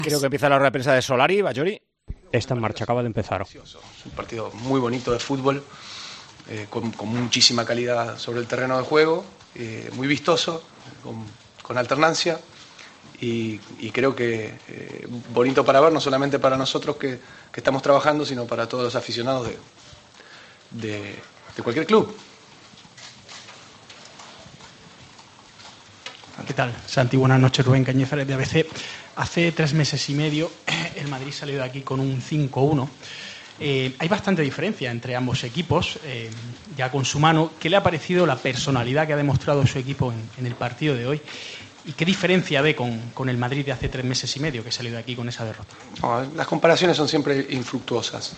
Creo que empieza la hora de prensa de Solari, Bajori. Está en marcha, acaba de empezar. Es un partido muy bonito de fútbol, con muchísima calidad sobre el terreno de juego, muy vistoso, con alternancia, y creo que bonito para ver, no solamente para nosotros que estamos trabajando, sino para todos los aficionados de cualquier club. ¿Qué tal, Santi? Buenas noches, Rubén Cañizares de ABC. Hace 3 meses y medio el Madrid salió de aquí con un 5-1. Hay bastante diferencia entre ambos equipos, ya con su mano. ¿Qué le ha parecido la personalidad que ha demostrado su equipo en el partido de hoy? ¿Y qué diferencia ve con el Madrid de hace 3 meses y medio que salió de aquí con esa derrota? No, las comparaciones son siempre infructuosas.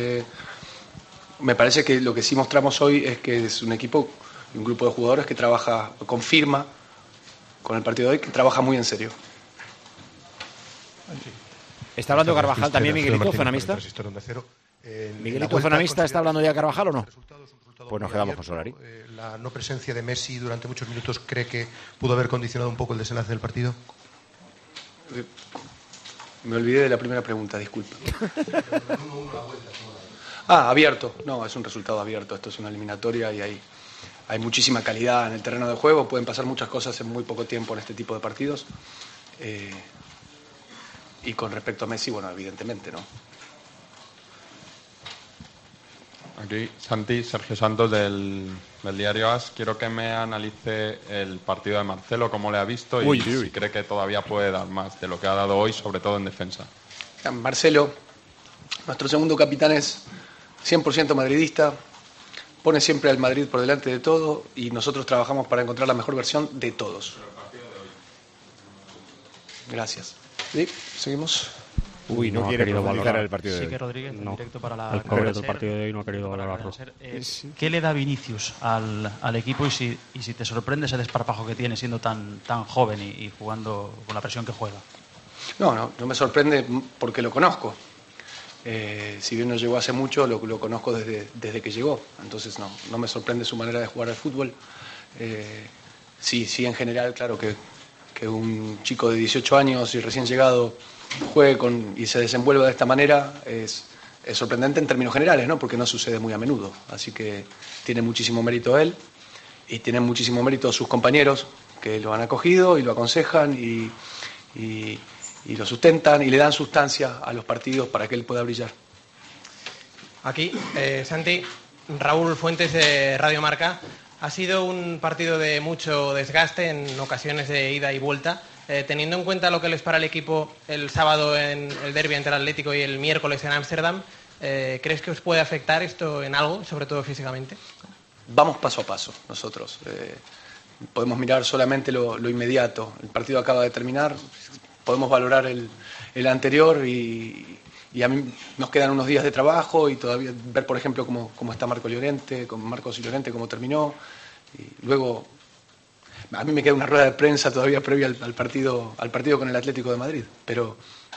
Me parece que lo que sí mostramos hoy es que es un equipo, un grupo de jugadores que trabaja, confirma con el partido de hoy, que trabaja muy en serio. ¿Está hablando Carvajal también, Miguelito, Zonamista? ¿Miguelito Zonamista está hablando ya de Carvajal o no? Pues nos quedamos con Solari. ¿La no presencia de Messi durante muchos minutos cree que pudo haber condicionado un poco el desenlace del partido? Me olvidé de la primera pregunta, disculpa. Abierto. No, es un resultado abierto. Esto es una eliminatoria y hay muchísima calidad en el terreno de juego. Pueden pasar muchas cosas en muy poco tiempo en este tipo de partidos. Y con respecto a Messi, bueno, evidentemente, ¿no? Aquí, Santi, Sergio Santos del diario AS. Quiero que me analice el partido de Marcelo, cómo le ha visto y si cree que todavía puede dar más de lo que ha dado hoy, sobre todo en defensa. Marcelo, nuestro segundo capitán, es 100% madridista, pone siempre al Madrid por delante de todo y nosotros trabajamos para encontrar la mejor versión de todos. Gracias. ¿Sí? ¿Seguimos? No quiere profundizar el partido de hoy. Sí que Rodríguez, en directo para la el cobre del partido de hoy no ha querido valorarlo. ¿Qué le da Vinicius al equipo y si te sorprende ese desparpajo que tiene siendo tan joven y jugando con la presión que juega? No me sorprende porque lo conozco. Si bien no llegó hace mucho, lo conozco desde que llegó. Entonces no me sorprende su manera de jugar al fútbol. Sí, en general, claro que un chico de 18 años y recién llegado juegue y se desenvuelva de esta manera es sorprendente en términos generales, ¿no? Porque no sucede muy a menudo. Así que tiene muchísimo mérito él y tienen muchísimo mérito sus compañeros que lo han acogido y lo aconsejan y lo sustentan y le dan sustancia a los partidos para que él pueda brillar. Aquí, Santi, Raúl Fuentes de Radio Marca. Ha sido un partido de mucho desgaste, en ocasiones de ida y vuelta. Teniendo en cuenta lo que les para el equipo el sábado en el derbi ante el Atlético y el miércoles en Ámsterdam, ¿crees que os puede afectar esto en algo, sobre todo físicamente? Vamos paso a paso nosotros. Podemos mirar solamente lo inmediato. El partido acaba de terminar, podemos valorar el anterior y a mí nos quedan unos días de trabajo y todavía ver, por ejemplo, cómo está Marcos Llorente, cómo terminó. Y luego, a mí me queda una rueda de prensa todavía previa al partido con el Atlético de Madrid. Pero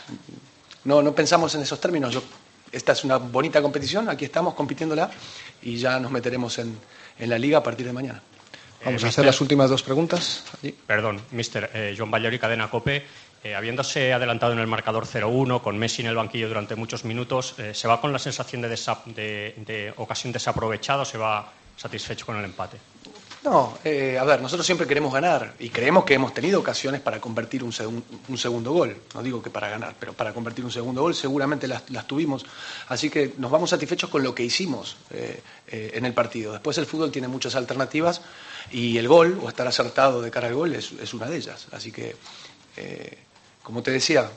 no pensamos en esos términos. Esta es una bonita competición, aquí estamos compitiéndola y ya nos meteremos en la Liga a partir de mañana. Vamos a hacer las últimas 2 preguntas. Allí. Perdón, mister. Joan Ballori, Cadena COPE. Habiéndose adelantado en el marcador 0-1, con Messi en el banquillo durante muchos minutos, ¿se va con la sensación de ocasión desaprovechada o se va satisfecho con el empate? No, a ver, nosotros siempre queremos ganar y creemos que hemos tenido ocasiones para convertir un segundo gol. No digo que para ganar, pero para convertir un segundo gol seguramente las tuvimos. Así que nos vamos satisfechos con lo que hicimos en el partido. Después el fútbol tiene muchas alternativas y el gol, o estar acertado de cara al gol, es una de ellas. Así que, como te decía,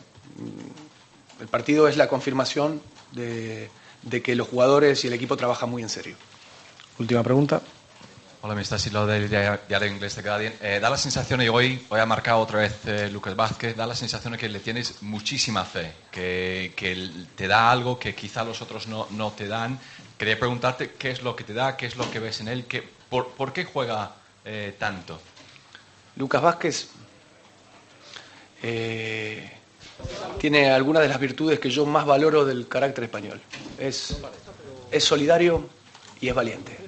el partido es la confirmación de que los jugadores y el equipo trabajan muy en serio. Última pregunta. Hola, me está Silvio del diario inglés de Guardian. Da la sensación, y hoy ha marcado otra vez Lucas Vázquez, da la sensación de que le tienes muchísima fe, que te da algo que quizá los otros no te dan. Quería preguntarte qué es lo que te da, qué es lo que ves en él, por qué juega tanto. Lucas Vázquez tiene algunas de las virtudes que yo más valoro del carácter español. Es solidario y es valiente.